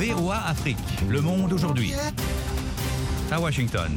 VOA Afrique, le monde aujourd'hui. À Washington.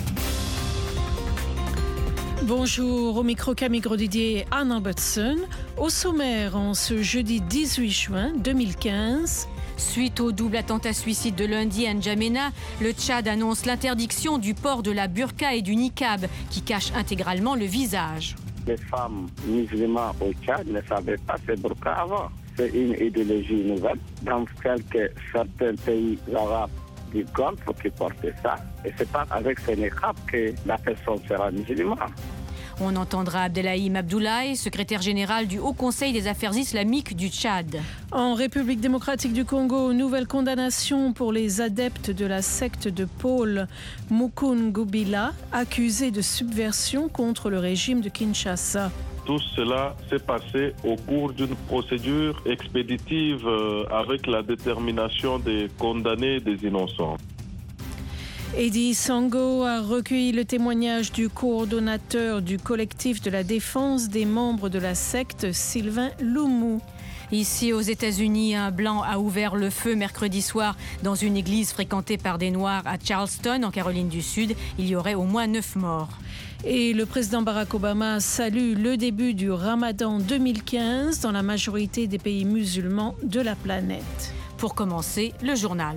Bonjour, au micro Camille Grosdidier et Anne Robertson. Au sommaire, en ce jeudi 18 juin 2015... Suite au double attentat suicide de lundi à N'Djamena, le Tchad annonce l'interdiction du port de la burqa et du niqab, qui cachent intégralement le visage. Les femmes musulmanes au Tchad ne savaient pas ces burqas avant. C'est une idéologie nouvelle. Dans certains pays arabes du Golfe qui portent ça. Et c'est pas avec ce niqab que la personne sera musulmane. On entendra Abdelhaim Abdoulaye, secrétaire général du Haut Conseil des affaires islamiques du Tchad. En République démocratique du Congo, nouvelle condamnation pour les adeptes de la secte de Paul Mukungubila, accusés de subversion contre le régime de Kinshasa. Tout cela s'est passé au cours d'une procédure expéditive avec la détermination des condamnés et des innocents. Eddie Sango a recueilli le témoignage du coordonnateur du collectif de la défense des membres de la secte, Sylvain Loumou. Ici, aux États-Unis, un blanc a ouvert le feu mercredi soir dans une église fréquentée par des Noirs à Charleston, en Caroline du Sud. Il y aurait au moins 9 morts. Et le président Barack Obama salue le début du Ramadan 2015 dans la majorité des pays musulmans de la planète. Pour commencer, le journal.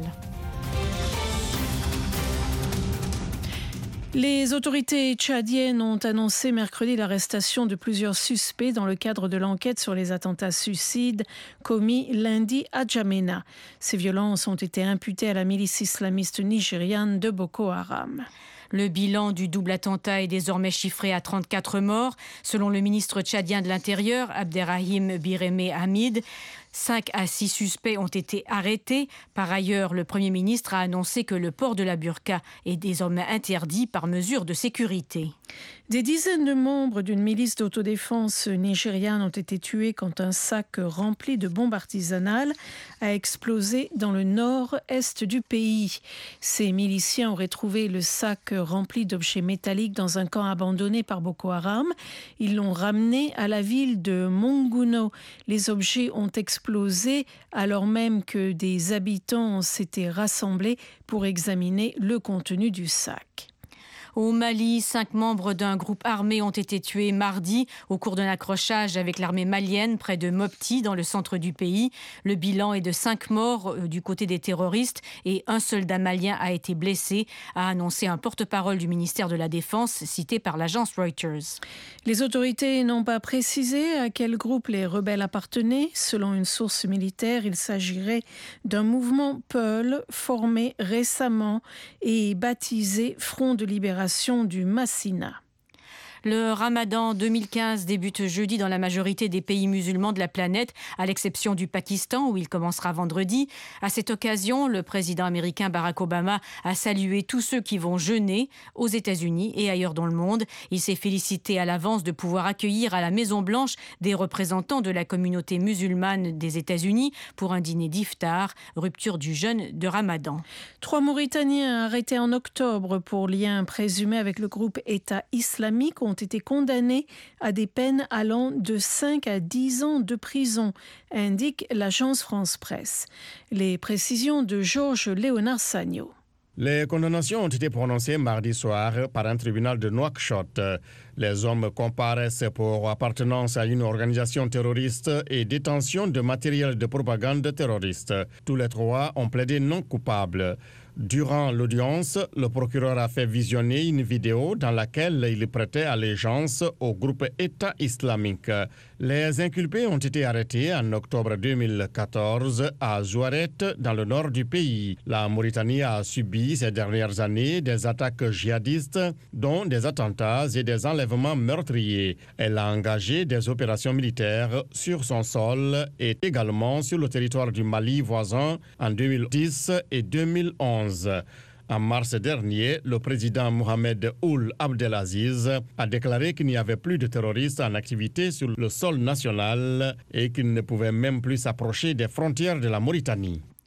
Les autorités tchadiennes ont annoncé mercredi l'arrestation de plusieurs suspects dans le cadre de l'enquête sur les attentats suicides commis lundi à N'Djamena. Ces violences ont été imputées à la milice islamiste nigériane de Boko Haram. Le bilan du double attentat est désormais chiffré à 34 morts. Selon le ministre tchadien de l'Intérieur, Abderrahim Bireme Hamid, 5 à 6 suspects ont été arrêtés. Par ailleurs, le Premier ministre a annoncé que le port de la burqa est désormais interdit par mesure de sécurité. Des dizaines de membres d'une milice d'autodéfense nigériane ont été tués quand un sac rempli de bombes artisanales a explosé dans le nord-est du pays. Ces miliciens auraient trouvé le sac rempli d'objets métalliques dans un camp abandonné par Boko Haram. Ils l'ont ramené à la ville de Monguno. Les objets ont explosé alors même que des habitants s'étaient rassemblés pour examiner le contenu du sac. Au Mali, 5 membres d'un groupe armé ont été tués mardi au cours d'un accrochage avec l'armée malienne près de Mopti, dans le centre du pays. Le bilan est de 5 morts du côté des terroristes et un soldat malien a été blessé, a annoncé un porte-parole du ministère de la Défense cité par l'agence Reuters. Les autorités n'ont pas précisé à quel groupe les rebelles appartenaient. Selon une source militaire, il s'agirait d'un mouvement Peul formé récemment et baptisé Front de libération du Massina. Le Ramadan 2015 débute jeudi dans la majorité des pays musulmans de la planète, à l'exception du Pakistan où il commencera vendredi. À cette occasion, le président américain Barack Obama a salué tous ceux qui vont jeûner aux États-Unis et ailleurs dans le monde. Il s'est félicité à l'avance de pouvoir accueillir à la Maison-Blanche des représentants de la communauté musulmane des États-Unis pour un dîner d'iftar, rupture du jeûne de Ramadan. 3 Mauritaniens arrêtés en octobre pour lien présumé avec le groupe État islamique ont été condamnés à des peines allant de 5 à 10 ans de prison, indique l'agence France-Presse. Les précisions de Georges Léonard Sagno. Les condamnations ont été prononcées mardi soir par un tribunal de Nouakchott. Les hommes comparaissent pour appartenance à une organisation terroriste et détention de matériel de propagande terroriste. Tous les 3 ont plaidé non coupables. Durant l'audience, le procureur a fait visionner une vidéo dans laquelle il prêtait allégeance au groupe État islamique. Les inculpés ont été arrêtés en octobre 2014 à Zouaret, dans le nord du pays. La Mauritanie a subi ces dernières années des attaques djihadistes, dont des attentats et des enlèvements meurtriers. Elle a engagé des opérations militaires sur son sol et également sur le territoire du Mali voisin en 2010 et 2011. En mars dernier, le président Mohamed Ould Abdelaziz a déclaré qu'il n'y avait plus de terroristes en activité sur le sol national et qu'ils ne pouvaient même plus s'approcher des frontières de la Mauritanie.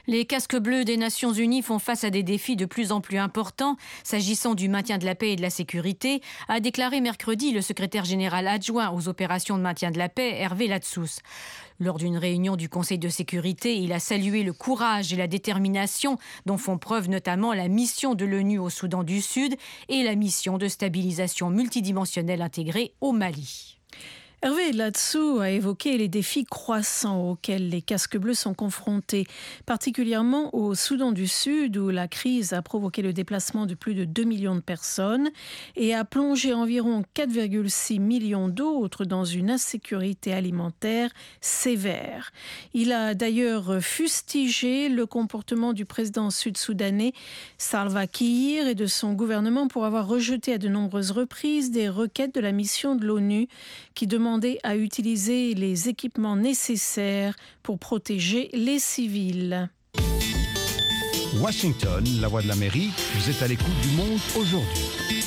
Les casques bleus des Nations Unies font face à des défis de plus en plus importants s'agissant du maintien de la paix et de la sécurité, a déclaré mercredi le secrétaire général adjoint aux opérations de maintien de la paix, Hervé Latsous. Lors d'une réunion du Conseil de sécurité, il a salué le courage et la détermination dont font preuve notamment la mission de l'ONU au Soudan du Sud et la mission de stabilisation multidimensionnelle intégrée au Mali. Hervé Latsous a évoqué les défis croissants auxquels les casques bleus sont confrontés, particulièrement au Soudan du Sud où la crise a provoqué le déplacement de plus de 2 millions de personnes et a plongé environ 4,6 millions d'autres dans une insécurité alimentaire sévère. Il a d'ailleurs fustigé le comportement du président sud-soudanais Salva Kiir et de son gouvernement pour avoir rejeté à de nombreuses reprises des requêtes de la mission de l'ONU qui demandait à utiliser les équipements nécessaires pour protéger les civils. Washington, la voix de l'Amérique, vous êtes à l'écoute du monde aujourd'hui.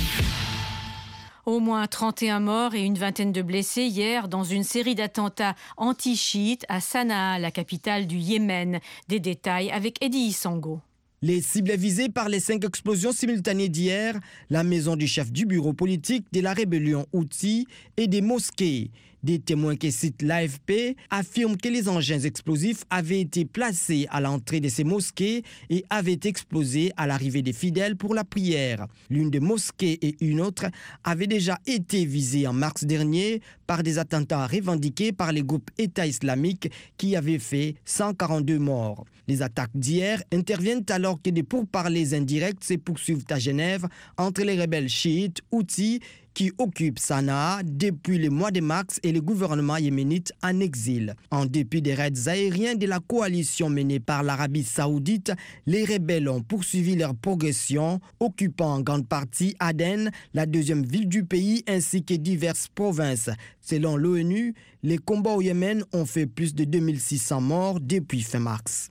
Au moins 31 morts et une vingtaine de blessés hier dans une série d'attentats anti-chiites à Sanaa, la capitale du Yémen. Des détails avec Eddie Issango. Les cibles visées par les 5 explosions simultanées d'hier, la maison du chef du bureau politique de la rébellion Houthi et des mosquées. Des témoins qui citent l'AFP affirment que les engins explosifs avaient été placés à l'entrée de ces mosquées et avaient explosé à l'arrivée des fidèles pour la prière. L'une des mosquées et une autre avaient déjà été visées en mars dernier par des attentats revendiqués par les groupes État islamique qui avaient fait 142 morts. Les attaques d'hier interviennent alors que des pourparlers indirects se poursuivent à Genève entre les rebelles chiites Houthis qui occupent Sanaa depuis le mois de mars et le gouvernement yéménite en exil. En dépit des raids aériens de la coalition menée par l'Arabie saoudite, les rebelles ont poursuivi leur progression, occupant en grande partie Aden, la deuxième ville du pays, ainsi que diverses provinces. Selon l'ONU, les combats au Yémen ont fait plus de 2600 morts depuis fin mars.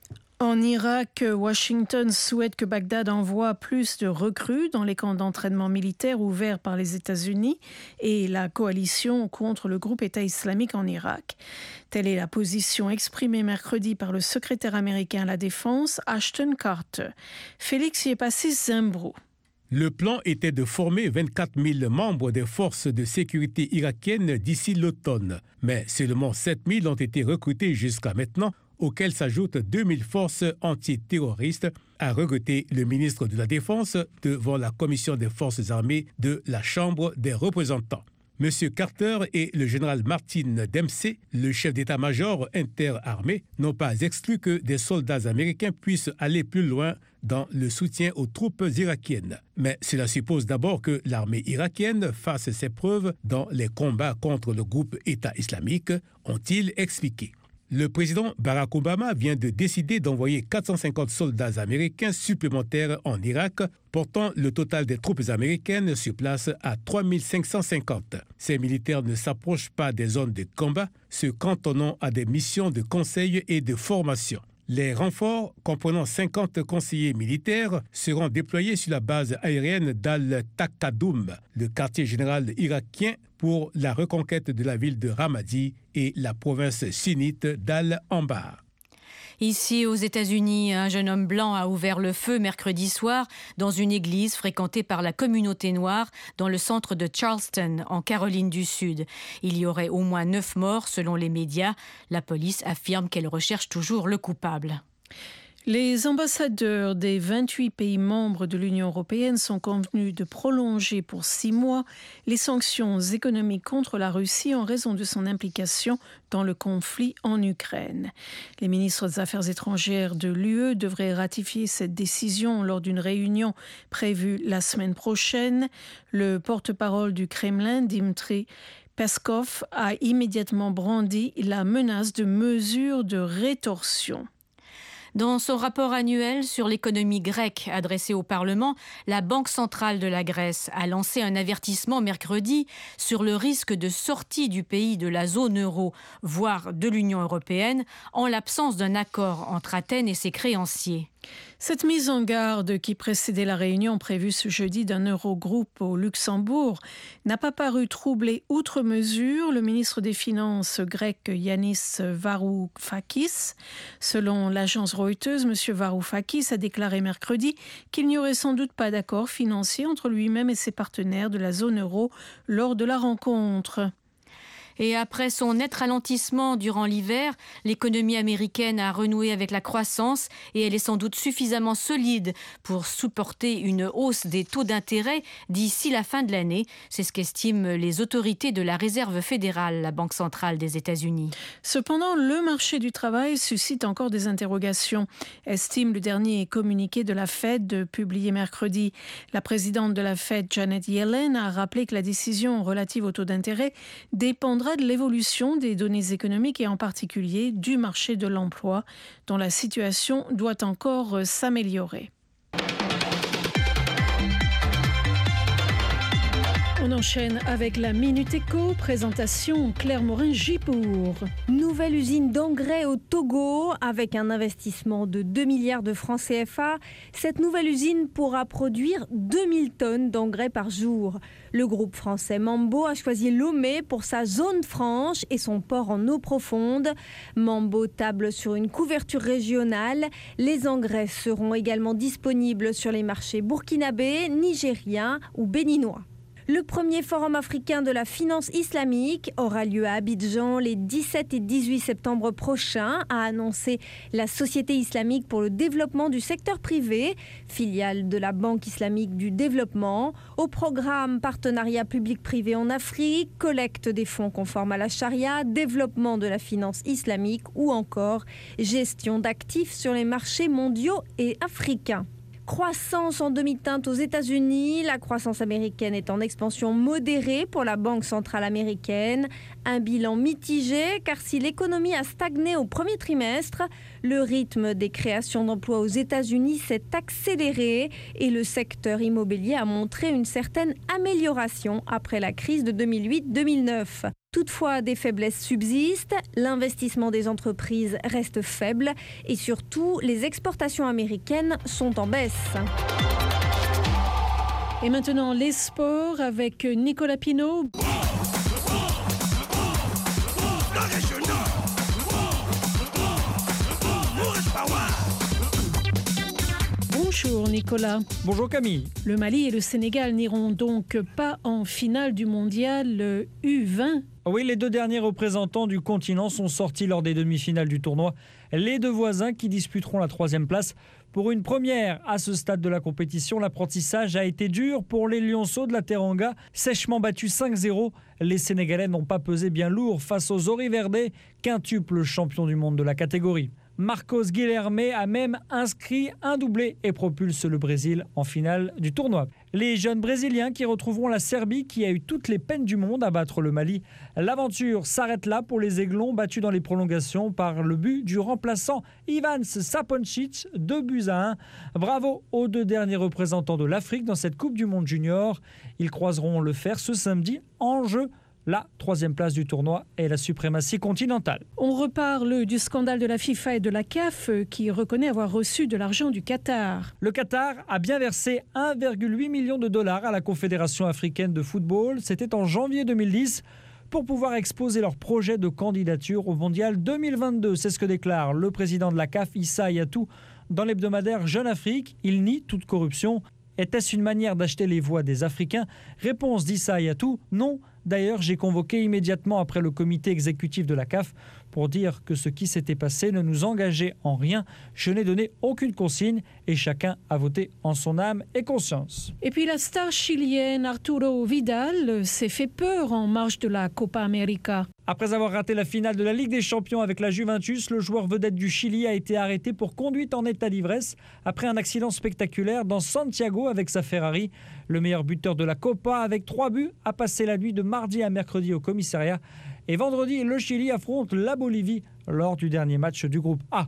En Irak, Washington souhaite que Bagdad envoie plus de recrues dans les camps d'entraînement militaire ouverts par les États-Unis et la coalition contre le groupe État islamique en Irak. Telle est la position exprimée mercredi par le secrétaire américain à la Défense, Ashton Carter. Félix y est passé Zimbro. Le plan était de former 24 000 membres des forces de sécurité irakiennes d'ici l'automne. Mais seulement 7 000 ont été recrutés jusqu'à maintenant, auxquels s'ajoutent 2000 forces antiterroristes, a regretté le ministre de la Défense devant la commission des forces armées de la Chambre des représentants. M. Carter et le général Martin Dempsey, le chef d'état-major interarmé, n'ont pas exclu que des soldats américains puissent aller plus loin dans le soutien aux troupes irakiennes. Mais cela suppose d'abord que l'armée irakienne fasse ses preuves dans les combats contre le groupe État islamique, ont-ils expliqué. Le président Barack Obama vient de décider d'envoyer 450 soldats américains supplémentaires en Irak, portant le total des troupes américaines sur place à 3550. Ces militaires ne s'approchent pas des zones de combat, se cantonnant à des missions de conseil et de formation. Les renforts, comprenant 50 conseillers militaires, seront déployés sur la base aérienne d'Al-Taqaddoum, le quartier général irakien pour la reconquête de la ville de Ramadi et la province sunnite d'Al-Anbar. Ici, aux États-Unis, un jeune homme blanc a ouvert le feu mercredi soir dans une église fréquentée par la communauté noire dans le centre de Charleston, en Caroline du Sud. Il y aurait au moins 9 morts selon les médias. La police affirme qu'elle recherche toujours le coupable. Les ambassadeurs des 28 pays membres de l'Union européenne sont convenus de prolonger pour 6 mois les sanctions économiques contre la Russie en raison de son implication dans le conflit en Ukraine. Les ministres des Affaires étrangères de l'UE devraient ratifier cette décision lors d'une réunion prévue la semaine prochaine. Le porte-parole du Kremlin, Dmitry Peskov, a immédiatement brandi la menace de mesures de rétorsion. Dans son rapport annuel sur l'économie grecque adressé au Parlement, la Banque centrale de la Grèce a lancé un avertissement mercredi sur le risque de sortie du pays de la zone euro, voire de l'Union européenne, en l'absence d'un accord entre Athènes et ses créanciers. Cette mise en garde qui précédait la réunion prévue ce jeudi d'un Eurogroupe au Luxembourg n'a pas paru troubler outre mesure le ministre des Finances grec Yanis Varoufakis. Selon l'agence Reuters, M. Varoufakis a déclaré mercredi qu'il n'y aurait sans doute pas d'accord financier entre lui-même et ses partenaires de la zone euro lors de la rencontre. Et après son net ralentissement durant l'hiver, l'économie américaine a renoué avec la croissance et elle est sans doute suffisamment solide pour supporter une hausse des taux d'intérêt d'ici la fin de l'année. C'est ce qu'estiment les autorités de la Réserve fédérale, la Banque centrale des États-Unis. Cependant, le marché du travail suscite encore des interrogations, estime le dernier communiqué de la Fed publié mercredi. La présidente de la Fed, Janet Yellen, a rappelé que la décision relative au taux d'intérêt dépendra de l'évolution des données économiques et en particulier du marché de l'emploi, dont la situation doit encore s'améliorer. On enchaîne avec la Minute Éco, présentation Claire Morin-Gipour. Nouvelle usine d'engrais au Togo, avec un investissement de 2 milliards de francs CFA. Cette nouvelle usine pourra produire 2000 tonnes d'engrais par jour. Le groupe français Mambo a choisi Lomé pour sa zone franche et son port en eau profonde. Mambo table sur une couverture régionale. Les engrais seront également disponibles sur les marchés burkinabés, nigériens ou béninois. Le premier forum africain de la finance islamique aura lieu à Abidjan les 17 et 18 septembre prochains, a annoncé la Société islamique pour le développement du secteur privé, filiale de la Banque islamique du développement. Au programme partenariat public-privé en Afrique, collecte des fonds conformes à la charia, développement de la finance islamique ou encore gestion d'actifs sur les marchés mondiaux et africains. Croissance en demi-teinte aux États-Unis. La croissance américaine est en expansion modérée pour la Banque centrale américaine. Un bilan mitigé car si l'économie a stagné au premier trimestre, le rythme des créations d'emplois aux États-Unis s'est accéléré et le secteur immobilier a montré une certaine amélioration après la crise de 2008-2009. Toutefois, des faiblesses subsistent, l'investissement des entreprises reste faible et surtout, les exportations américaines sont en baisse. Et maintenant, les sports avec Nicolas Pinault. Bonjour Nicolas. Bonjour Camille. Le Mali et le Sénégal n'iront donc pas en finale du mondial U20. Oui, les deux derniers représentants du continent sont sortis lors des demi-finales du tournoi. Les deux voisins qui disputeront la 3e place. Pour une première à ce stade de la compétition, l'apprentissage a été dur pour les Lionceaux de la Teranga. Sèchement battus 5-0, les Sénégalais n'ont pas pesé bien lourd face aux Oriverdés, quintuple champion du monde de la catégorie. Marcos Guilherme a même inscrit un doublé et propulse le Brésil en finale du tournoi. Les jeunes Brésiliens qui retrouveront la Serbie qui a eu toutes les peines du monde à battre le Mali. L'aventure s'arrête là pour les Aiglons battus dans les prolongations par le but du remplaçant Ivan Saponcic, 2-1. Bravo aux deux derniers représentants de l'Afrique dans cette Coupe du Monde Junior. Ils croiseront le fer ce samedi en jeu. La 3e place du tournoi et la suprématie continentale. On reparle du scandale de la FIFA et de la CAF qui reconnaît avoir reçu de l'argent du Qatar. Le Qatar a bien versé 1,8 million de dollars à la Confédération africaine de football. C'était en janvier 2010 pour pouvoir exposer leur projet de candidature au Mondial 2022. C'est ce que déclare le président de la CAF, Issa Hayatou, dans l'hebdomadaire Jeune Afrique. Il nie toute corruption. Était-ce une manière d'acheter les voix des Africains ? Réponse d'Issa Hayatou, non. D'ailleurs, j'ai convoqué immédiatement après le comité exécutif de la CAF pour dire que ce qui s'était passé ne nous engageait en rien. Je n'ai donné aucune consigne et chacun a voté en son âme et conscience. Et puis la star chilienne Arturo Vidal s'est fait peur en marge de la Copa América. Après avoir raté la finale de la Ligue des Champions avec la Juventus, le joueur vedette du Chili a été arrêté pour conduite en état d'ivresse après un accident spectaculaire dans Santiago avec sa Ferrari. Le meilleur buteur de la Copa avec 3 buts a passé la nuit de mardi à mercredi au commissariat. Et vendredi, le Chili affronte la Bolivie lors du dernier match du groupe A.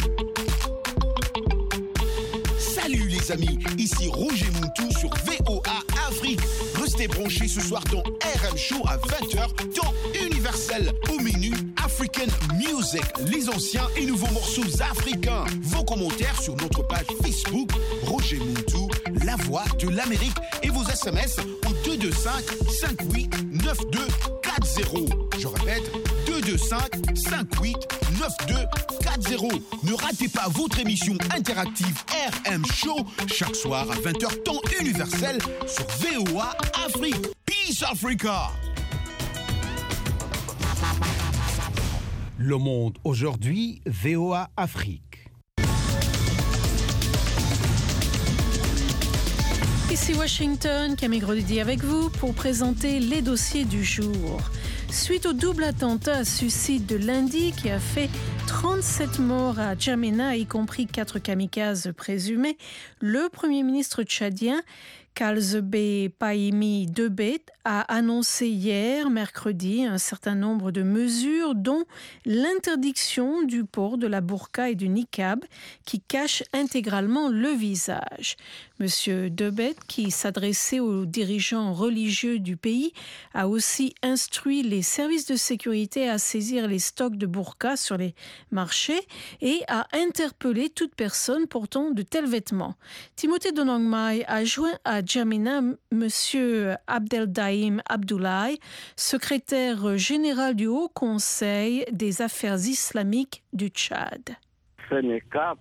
Salut les amis, ici Roger Moutou sur VOA Afrique. Restez branchés ce soir dans RM Show à 20h, temps universel. Au menu African Music, les anciens et nouveaux morceaux africains. Vos commentaires sur notre page Facebook, Roger Moutou, la voix de l'Amérique. Et vos SMS au 225 58 92 40. Je répète, 225 225 58 92 40. Ne ratez pas votre émission interactive RM Show chaque soir à 20h temps universel sur VOA Afrique. Peace Africa. Le Monde aujourd'hui, VOA Afrique. Ici Washington, Camille Grodidi avec vous pour présenter les dossiers du jour. Suite au double attentat à suicide de lundi qui a fait 37 morts à N'Djamena, y compris 4 kamikazes présumés, le Premier ministre tchadien Kalzebe Pahimi Debet a annoncé hier, mercredi, un certain nombre de mesures, dont l'interdiction du port de la burqa et du niqab qui cachent intégralement le visage. Monsieur Debet, qui s'adressait aux dirigeants religieux du pays, a aussi instruit les services de sécurité à saisir les stocks de burqa sur les marchés et a interpellé toute personne portant de tels vêtements. Timothée Donangmai a joint à N'Djamena Monsieur Abdeldaïm Abdoulaye, secrétaire général du Haut Conseil des affaires islamiques du Tchad. Ce niqab,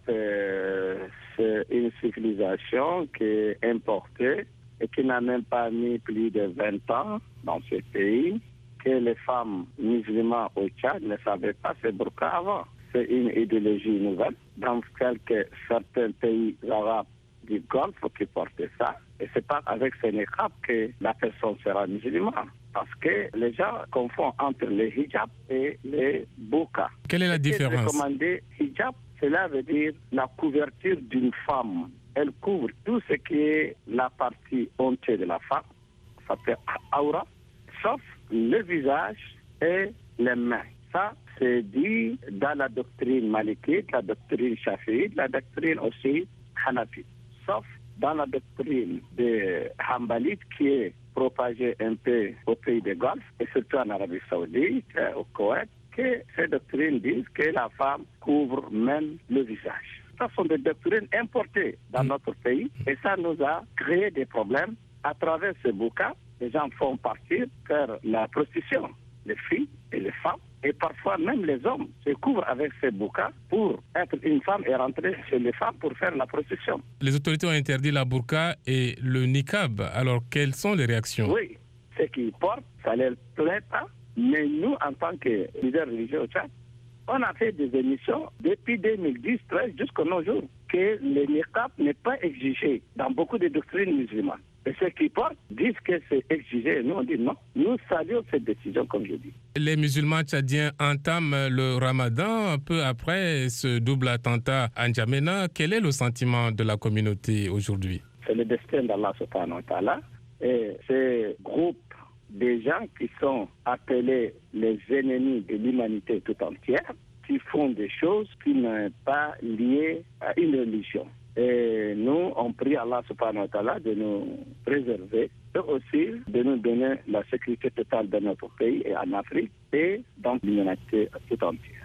c'est une civilisation qui est importée et qui n'a même pas mis plus de 20 ans dans ce pays, que les femmes musulmanes au Tchad ne savaient pas ce burqa avant. C'est une idéologie nouvelle dans certains pays arabes du Golfe qui portent ça. Et c'est pas avec ce niqab que la personne sera musulmane. Parce que les gens confondent entre les hijab et les burqa. Quelle est la différence? Recommander hijab, cela veut dire la couverture d'une femme. Elle couvre tout ce qui est la partie honteuse de la femme, ça s'appelle aura, sauf le visage et les mains. Ça, c'est dit dans la doctrine malikite, la doctrine shafiite, la doctrine aussi hanafite. Sauf dans la doctrine des Hanbalites qui est propagée un peu au pays des Golfe et surtout en Arabie Saoudite, au Koweït, que ces doctrines disent que la femme couvre même le visage. Ce sont des doctrines importées dans notre pays et ça nous a créé des problèmes. À travers ce burqa, les gens font partir vers la prostitution, les filles et les femmes. Et parfois, même les hommes se couvrent avec ces burqa pour être une femme et rentrer chez les femmes pour faire la prostitution. Les autorités ont interdit la burqa et le niqab. Alors, quelles sont les réactions? Oui, ceux qui portent, ça ne leur plaît pas. Mais nous, en tant que leaders religieux au Tchad, on a fait des émissions depuis 2010-13 jusqu'à nos jours que le niqab n'est pas exigé dans beaucoup de doctrines musulmanes. Et ceux qui portent disent que c'est exigé. Nous, on dit non. Nous saluons cette décision, comme je dis. Les musulmans tchadiens entament le ramadan peu après ce double attentat à N'Djamena. Quel est le sentiment de la communauté aujourd'hui? C'est le destin d'Allah subhanahu wa ta'ala. Et ces groupes des gens qui sont appelés les ennemis de l'humanité tout entière, qui font des choses qui ne sont pas liées à une religion. Et nous, on prie Allah subhanahu wa ta'ala de nous préserver et aussi de nous donner la sécurité totale dans notre pays et en Afrique et dans l'humanité tout entière.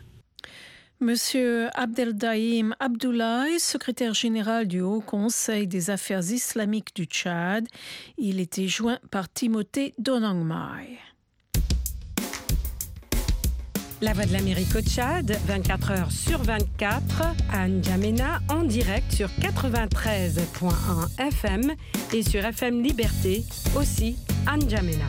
Monsieur Abdeldaïm Abdoulaye, secrétaire général du Haut Conseil des affaires islamiques du Tchad, il était joint par Timothée Donangmai. La Voix de l'Amérique au Tchad, 24 heures sur 24, à N'Djamena, en direct sur 93.1 FM et sur FM Liberté, aussi à N'Djamena.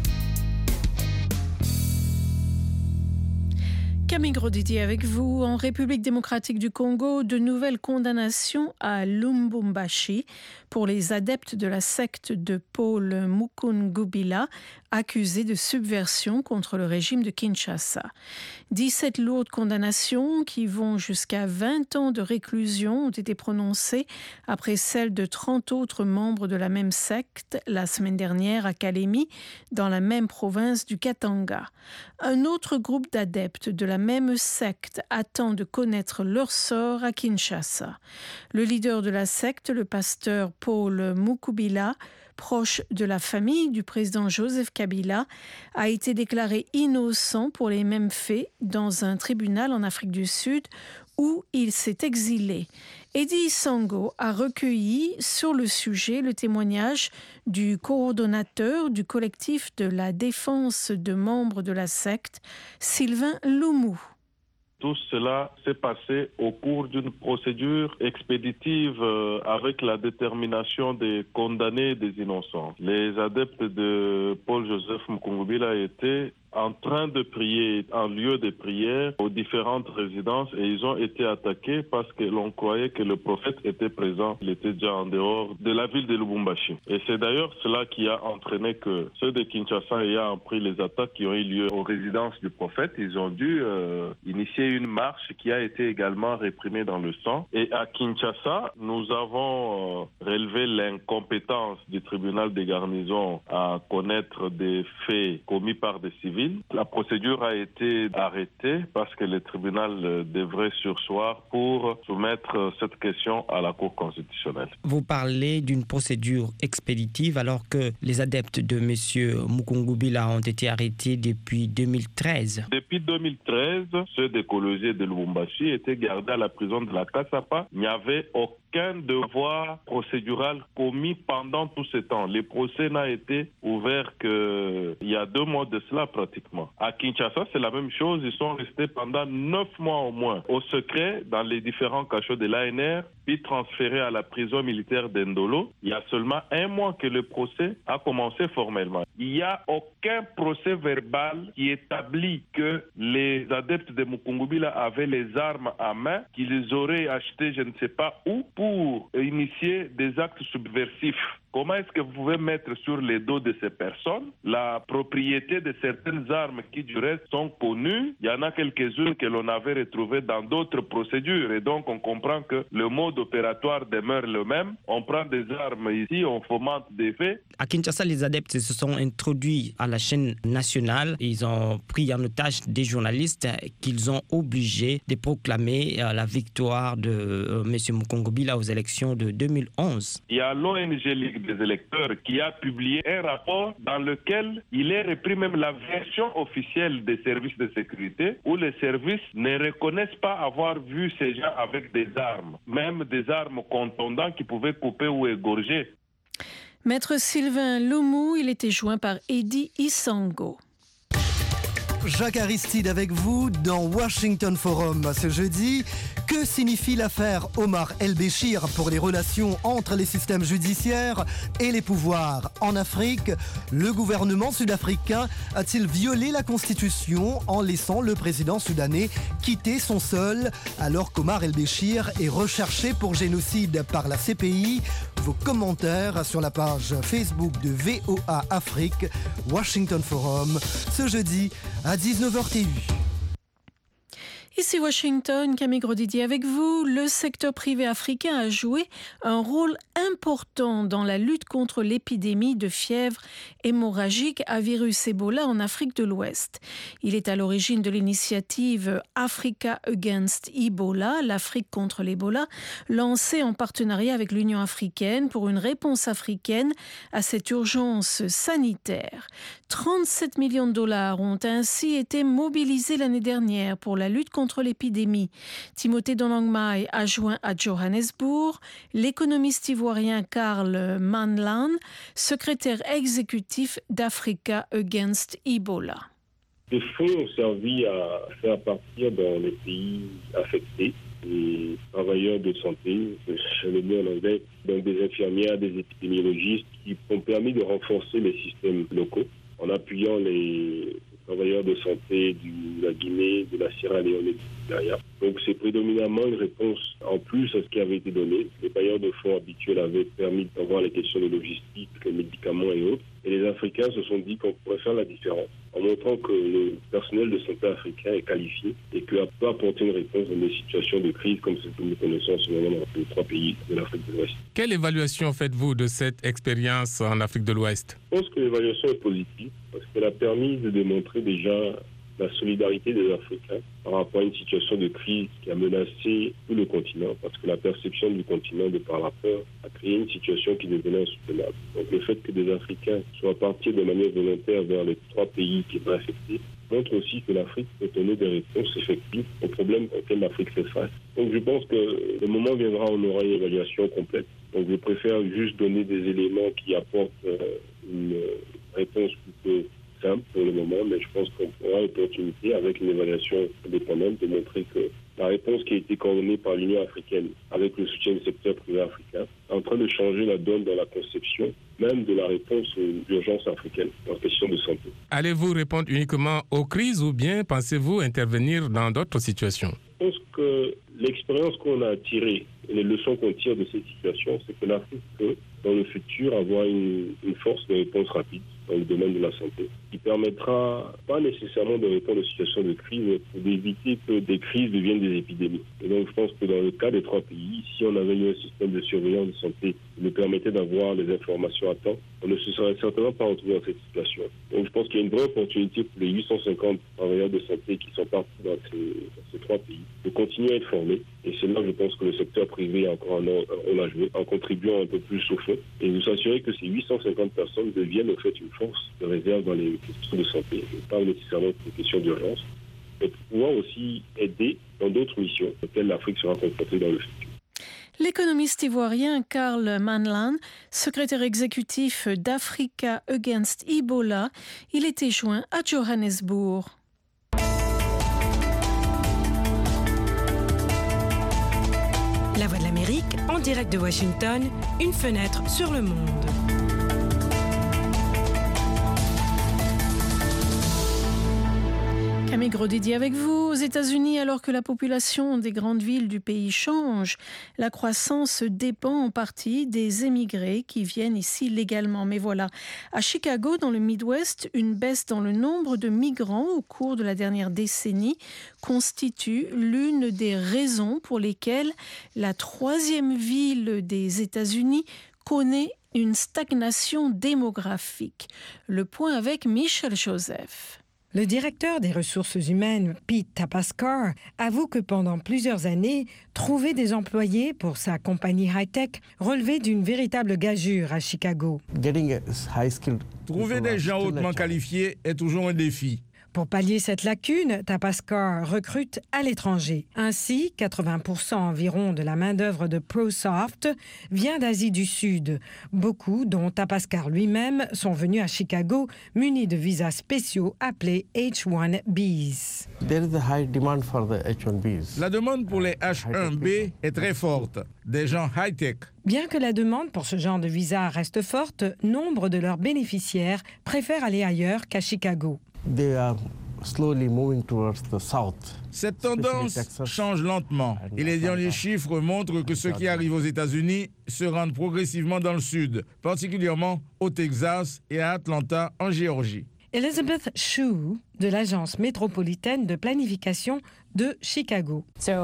Camille Grodidi avec vous. En République démocratique du Congo, de nouvelles condamnations à Lubumbashi pour les adeptes de la secte de Paul Mukungubila, accusés de subversion contre le régime de Kinshasa. 17 lourdes condamnations qui vont jusqu'à 20 ans de réclusion ont été prononcées après celles de 30 autres membres de la même secte la semaine dernière à Kalemi, dans la même province du Katanga. Un autre groupe d'adeptes de la même secte attend de connaître leur sort à Kinshasa. Le leader de la secte, le pasteur Paul Mukubila, proche de la famille du président Joseph Kabila, a été déclaré innocent pour les mêmes faits dans un tribunal en Afrique du Sud où il s'est exilé. Eddie Sango a recueilli sur le sujet le témoignage du coordonnateur du collectif de la défense de membres de la secte, Sylvain Loumou. Tout cela s'est passé au cours d'une procédure expéditive avec la détermination des condamnés et des innocents. Les adeptes de Paul-Joseph Mukungubila étaient en train de prier en lieu de prière aux différentes résidences et ils ont été attaqués parce que l'on croyait que le prophète était présent. Il était déjà en dehors de la ville de Lubumbashi. Et c'est d'ailleurs cela qui a entraîné que ceux de Kinshasa ayant pris les attaques qui ont eu lieu aux résidences du prophète, ils ont dû initier une marche qui a été également réprimée dans le sang. Et à Kinshasa, nous avons relevé l'incompétence du tribunal des garnisons à connaître des faits commis par des civils. La procédure a été arrêtée parce que le tribunal devrait surseoir pour soumettre cette question à la Cour constitutionnelle. Vous parlez d'une procédure expéditive alors que les adeptes de M. Mukungubila ont été arrêtés depuis 2013. Depuis 2013, ceux des Kolwezi et de Lubumbashi étaient gardés à la prison de la Kasapa. Il n'y avait aucun devoir procédural commis pendant tout ce temps. Le procès n'a été ouvert qu'il y a 2 mois de cela pratiquement. À Kinshasa, c'est la même chose. Ils sont restés pendant 9 mois au moins au secret dans les différents cachots de l'ANR, puis transférés à la prison militaire d'Endolo. Il y a seulement 1 mois que le procès a commencé formellement. Il n'y a aucun procès verbal qui établit que les adeptes de Mukungubila avaient les armes à main, qu'ils auraient achetées je ne sais pas où pour initier des actes subversifs. Comment est-ce que vous pouvez mettre sur les dos de ces personnes la propriété de certaines armes qui du reste sont connues? Il y en a quelques-unes que l'on avait retrouvées dans d'autres procédures et donc on comprend que le mode opératoire demeure le même. On prend des armes ici, on fomente des faits. À Kinshasa, les adeptes se sont introduits à la chaîne nationale. Ils ont pris en otage des journalistes qu'ils ont obligés de proclamer la victoire de M. Mukungubila aux élections de 2011. Il y a l'ONG Ligue des électeurs qui a publié un rapport dans lequel il est repris même la version officielle des services de sécurité où les services ne reconnaissent pas avoir vu ces gens avec des armes, même des armes contondantes qui pouvaient couper ou égorger. Maître Sylvain Loumou, il était joint par Eddie Isango. Jacques Aristide avec vous dans Washington Forum ce jeudi. Que signifie l'affaire Omar El-Béchir pour les relations entre les systèmes judiciaires et les pouvoirs en Afrique? Le gouvernement sud-africain a-t-il violé la Constitution en laissant le président soudanais quitter son sol alors qu'Omar El-Béchir est recherché pour génocide par la CPI? Vos commentaires sur la page Facebook de VOA Afrique, Washington Forum, ce jeudi à 19h TU. Ici Washington, Camille Grosdidier avec vous. Le secteur privé africain a joué un rôle important dans la lutte contre l'épidémie de fièvre hémorragique à virus Ebola en Afrique de l'Ouest. Il est à l'origine de l'initiative Africa Against Ebola, l'Afrique contre l'Ebola, lancée en partenariat avec l'Union africaine pour une réponse africaine à cette urgence sanitaire. 37 millions de dollars ont ainsi été mobilisés l'année dernière pour la lutte contre l'épidémie. Timothée Donangmai a joint à Johannesburg l'économiste ivoirien Karl Manlan, secrétaire exécutif d'Africa Against Ebola. Les fonds ont servi à faire partir dans les pays affectés des travailleurs de santé, je le mets en anglais, donc des infirmières, des épidémiologistes qui ont permis de renforcer les systèmes locaux en appuyant les travailleurs de santé de la Guinée, de la Sierra Leone et du Nigeria. Donc c'est prédominamment une réponse en plus à ce qui avait été donné. Les bailleurs de fonds habituels avaient permis d'avoir les questions de logistique, les médicaments et autres. Et les Africains se sont dit qu'on pourrait faire la différence en montrant que le personnel de santé africain est qualifié et qu'il peut apporter une réponse dans des situations de crise comme celle que nous connaissons en ce moment dans les 3 pays de l'Afrique de l'Ouest. Quelle évaluation faites-vous de cette expérience en Afrique de l'Ouest? Je pense que l'évaluation est positive parce qu'elle a permis de démontrer déjà la solidarité des Africains par rapport à une situation de crise qui a menacé tout le continent, parce que la perception du continent de par la peur a créé une situation qui devenait insoutenable. Donc le fait que des Africains soient partis de manière volontaire vers les 3 pays qui étaient affectés montre aussi que l'Afrique peut donner des réponses effectives aux problèmes auxquels l'Afrique fait face. Donc je pense que le moment viendra où on aura une évaluation complète. Donc je préfère juste donner des éléments qui apportent une réponse plutôt simple pour le moment, mais je pense qu'on aura l'opportunité, avec une évaluation indépendante, de montrer que la réponse qui a été coordonnée par l'Union africaine avec le soutien du secteur privé africain est en train de changer la donne dans la conception même de la réponse aux urgences africaines en question de santé. Allez-vous répondre uniquement aux crises ou bien pensez-vous intervenir dans d'autres situations? Je pense que l'expérience qu'on a tirée et les leçons qu'on tire de cette situation, c'est que l'Afrique peut, dans le futur, avoir une force de réponse rapide dans le domaine de la santé, qui permettra pas nécessairement de répondre aux situations de crise, mais pour d'éviter que des crises deviennent des épidémies. Et donc je pense que dans le cas des 3 pays, si on avait eu un système de surveillance de santé qui nous permettait d'avoir les informations à temps, on ne se serait certainement pas retrouvé dans cette situation. Donc je pense qu'il y a une vraie opportunité pour les 850 travailleurs de santé qui sont partis dans ces 3 pays de continuer à être formés. Et c'est là que je pense que le secteur privé a encore un rôle à jouer en contribuant un peu plus au fond et nous assurer que ces 850 personnes deviennent au fait une force de réserve dans les questions de santé, et pas nécessairement des questions d'urgence, mais pour pouvoir aussi aider dans d'autres missions auxquelles l'Afrique sera confrontée dans le futur. L'économiste ivoirien Karl Manlan, secrétaire exécutif d'Africa Against Ebola, il était joint à Johannesburg. La Voix de l'Amérique, en direct de Washington, une fenêtre sur le monde. Camille Gros-Didier avec vous. Aux États-Unis, alors que la population des grandes villes du pays change, la croissance dépend en partie des émigrés qui viennent ici légalement. Mais voilà, à Chicago, dans le Midwest, une baisse dans le nombre de migrants au cours de la dernière décennie constitue l'une des raisons pour lesquelles la 3e ville des États-Unis connaît une stagnation démographique. Le point avec Michel Joseph. Le directeur des ressources humaines, Pete Tapaskar, avoue que pendant plusieurs années, trouver des employés pour sa compagnie high-tech relevait d'une véritable gageure à Chicago. Trouver des gens hautement qualifiés est toujours un défi. Pour pallier cette lacune, Tapaskar recrute à l'étranger. Ainsi, 80% environ de la main-d'œuvre de ProSoft vient d'Asie du Sud. Beaucoup, dont Tapaskar lui-même, sont venus à Chicago munis de visas spéciaux appelés H-1Bs. La demande pour les H-1B est très forte. Des gens high-tech. Bien que la demande pour ce genre de visa reste forte, nombre de leurs bénéficiaires préfèrent aller ailleurs qu'à Chicago. Cette tendance change lentement et les derniers chiffres montrent que ceux qui arrivent aux États-Unis se rendent progressivement dans le sud, particulièrement au Texas et à Atlanta en Géorgie. Elizabeth Shue, de l'agence métropolitaine de planification de Chicago.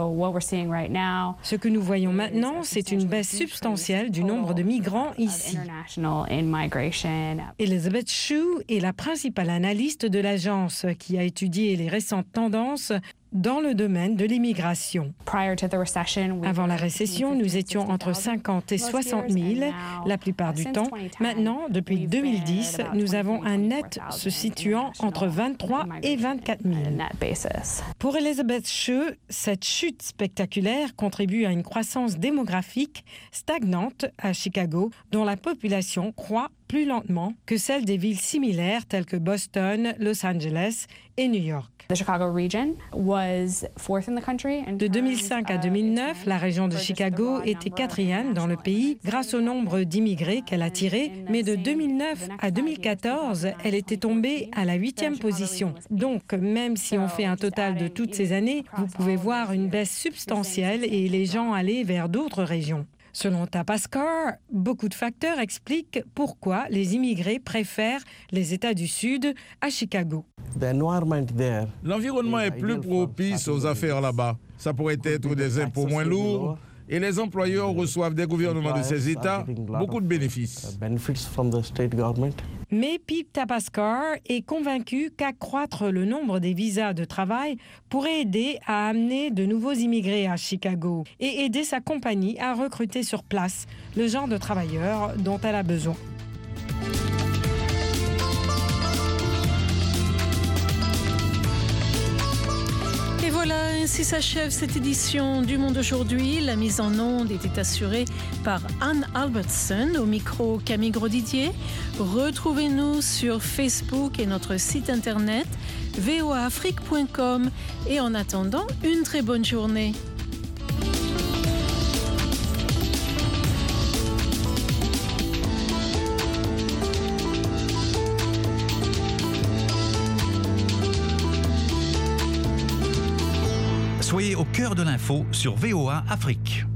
Ce que nous voyons maintenant, c'est une baisse substantielle du nombre de migrants ici. Elizabeth Shue est la principale analyste de l'agence qui a étudié les récentes tendances dans le domaine de l'immigration. Avant la récession, nous étions entre 50 et 60 000 la plupart du temps. Maintenant, depuis 2010, nous avons un net se situant entre 23 et 24 000. Pour Elizabeth Shue, cette chute spectaculaire contribue à une croissance démographique stagnante à Chicago, dont la population croît plus lentement que celle des villes similaires telles que Boston, Los Angeles et New York. De 2005 à 2009, la région de Chicago était 4e dans le pays grâce au nombre d'immigrés qu'elle attirait, mais de 2009 à 2014, elle était tombée à la 8e position. Donc, même si on fait un total de toutes ces années, vous pouvez voir une baisse substantielle et les gens aller vers d'autres régions. Selon Tapaskar, beaucoup de facteurs expliquent pourquoi les immigrés préfèrent les États du Sud à Chicago. L'environnement est plus propice aux affaires là-bas. Ça pourrait être des impôts moins lourds et les employeurs reçoivent des gouvernements de ces États beaucoup de bénéfices. Mais Pete Tapaskar est convaincu qu'accroître le nombre des visas de travail pourrait aider à amener de nouveaux immigrés à Chicago et aider sa compagnie à recruter sur place le genre de travailleurs dont elle a besoin. ainsi s'achève cette édition du Monde aujourd'hui. La mise en onde était assurée par Anne Albertson, au micro Camille Grosdidier. Retrouvez-nous sur Facebook et notre site internet voaafrique.com. Et en attendant, une très bonne journée. Soyez au cœur de l'info sur VOA Afrique.